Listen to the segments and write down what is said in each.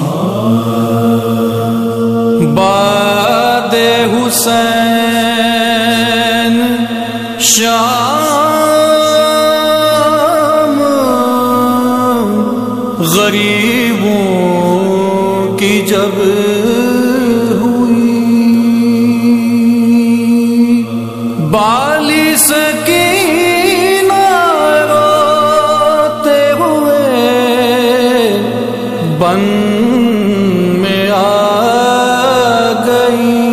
باد حسین شام غریبوں کی جب ہوئی، بالی سکینہ روتے ہوئے بن میں آ گئی،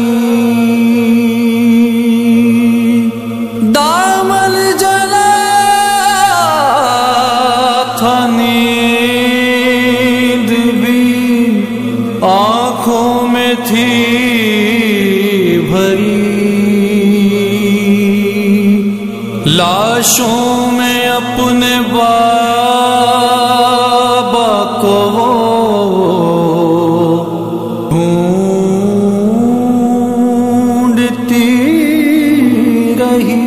دامن جلا تھا نیند بھی آنکھوں میں تھی بھری، لاشوں میں اپنے بابا کو ڈھونڈتی رہی،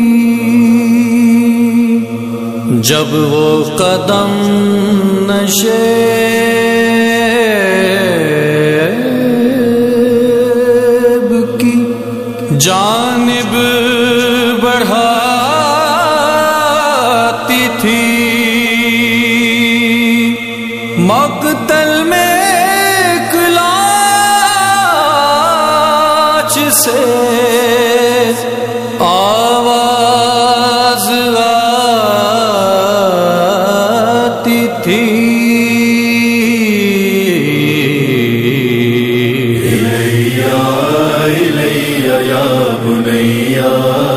جب وہ قدم نشیب کی جانب بڑھاتی تھی، مقتل میں ایک لاش سے آواز آتی تھی، الیہ الیہ یا بنیا،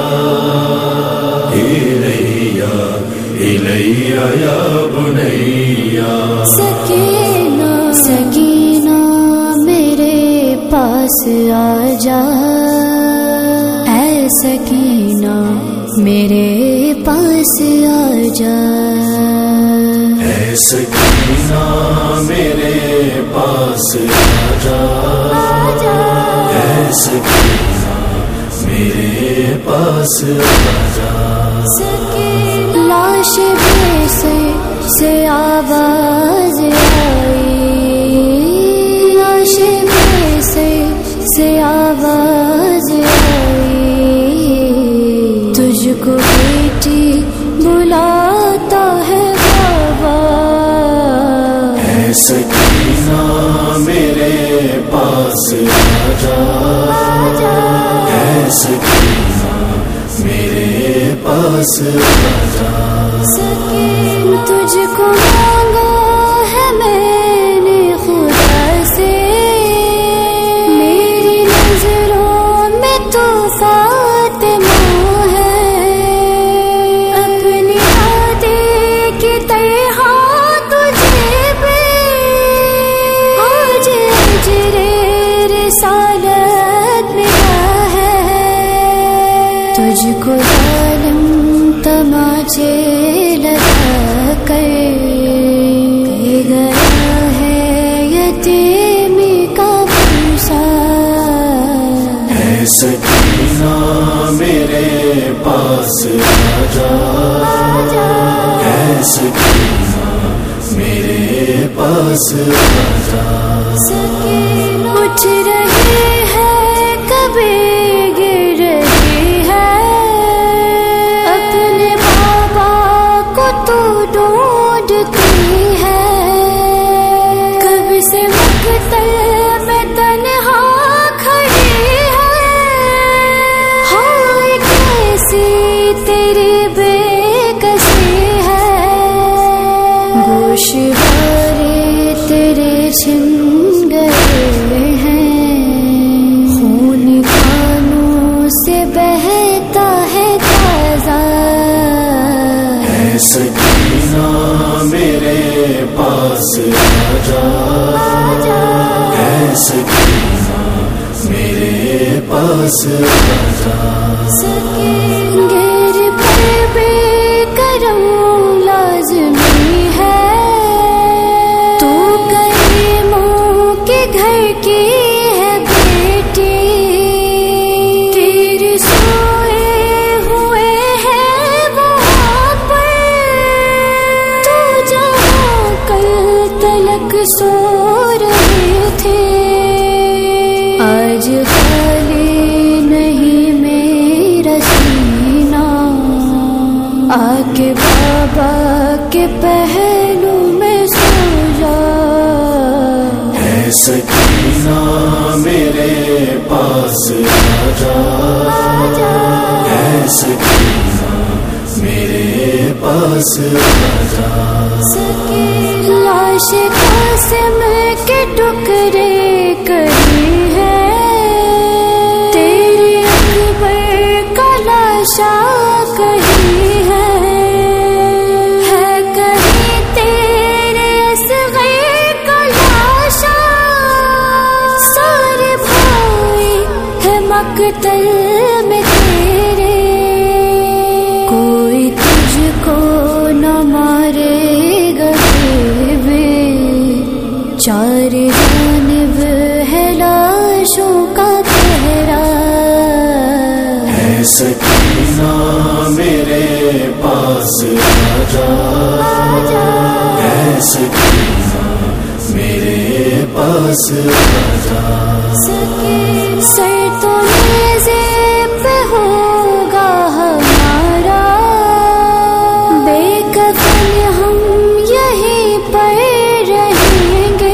الیہ الیہ یا بنیا، سکینہ سکینہ میرے پاس آ جا، اے سکینہ میرے پاس آ جا، اے سکینہ میرے پاس آ جا، اے سکینہ میرے پاس آ جا، لاش بے سے آواز آئی، لاش بے سے آواز آئی، تجھ کو بیٹی بلاتا ہے بابا، اے سکینہ میرے پاس آ جا، اے سکینہ میرے پاس آ جا، تجھ کو مانگا ہے میں نے خدا سے، میری نظروں میں تو فاطمہ ہے، اپنی عادے کی طرح تجھے بھی آج اجر رسالت ملا ہے، تجھ کو ظالم تماچے لگا کر لے گیا ہے یتیمی کا بوسہ، اے سکینہ میرے پاس آ جا، اے سکینہ میرے پاس آ جا، اٹھ رہی ہے کبھی گر رہی ہے، اپنے بابا کو تو ڈھونڈتی ہے، کب سے مقتل میں تنہا کھڑی ہے، ہائے کیسی تیری بے کسی ہے، گوشوارے تیرے چھن گئے ہیں، خون کانوں سے بہتا ہے تازہ، اے سکینہ میرے پاس آ جا، اے سکینہ میرے پاس آ جا، گھر پر بے کرم لازمی ہے، تو کریموں کے گھر کی ہے بیٹی، تیر سوئے ہوئے ہیں وہاں پر، تو جہاں کل تلک سو رہے تھے، آج خالی نہیں میرا سینہ، آ کے بابا کے پہلو میں سو جا۔ اے سکینہ میرے پاس آجا، اے سکینہ میرے پاس آجا۔ لاش قاسم کے ٹکڑے کری ہے، تیری اکبر کا لاشا کہیں ہے کہیں تیرے اصغر کا لاشا، سارے بھائی ہے مقتل میں تیرے، کوئی تجھ کو نہ مارے گا بے، چار جانب ہے لاشوں کا تیرا۔ اے سکینہ میرے پاس آجا، اے سکینہ میرے پاس آجا۔ سر تو نیزے پہ ہوگا ہمارا، بے کفن ہم یہیں پر رہیں گے،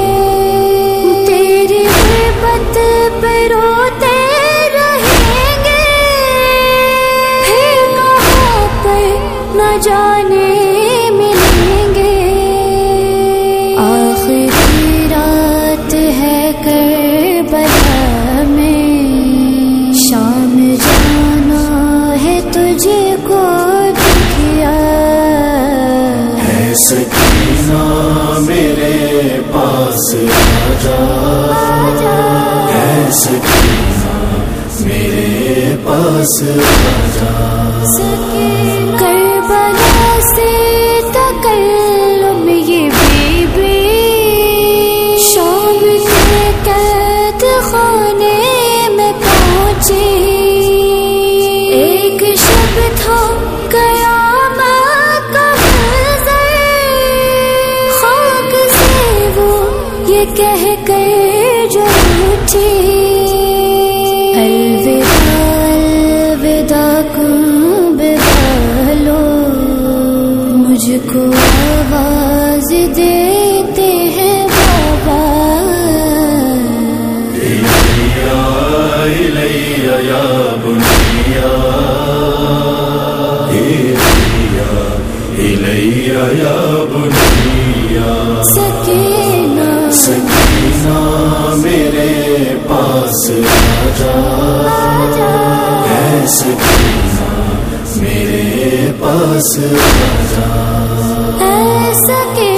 تیری غربت پہ روتے رہیں گے، پھر کہاں پر نہ جانے ملیں گے۔ آخری رات ہے کربلا میں، شام جانا ہے تجھے کو دکھیا۔ اے سکینہ میرے پاس آجا، اے سکینہ میرے پاس آجا۔ کربلا سے تکلم یہ بی بی، شام کے قید خانے میں پہنچی، ایک شب تھا قیامت کا منظر، خاک سے وہ یہ کہہ کر جو اٹھی، الوداع الوداع کن ببالو، مجھ کو آواز دیتے ہیں بابا۔ الیہ الیہ یا بنیا، الیہ الیہ یا بنیا۔ سکینہ سکینہ میرے پاس آجا، اے سکینہ میرے پاس آجا۔ اے سکینہ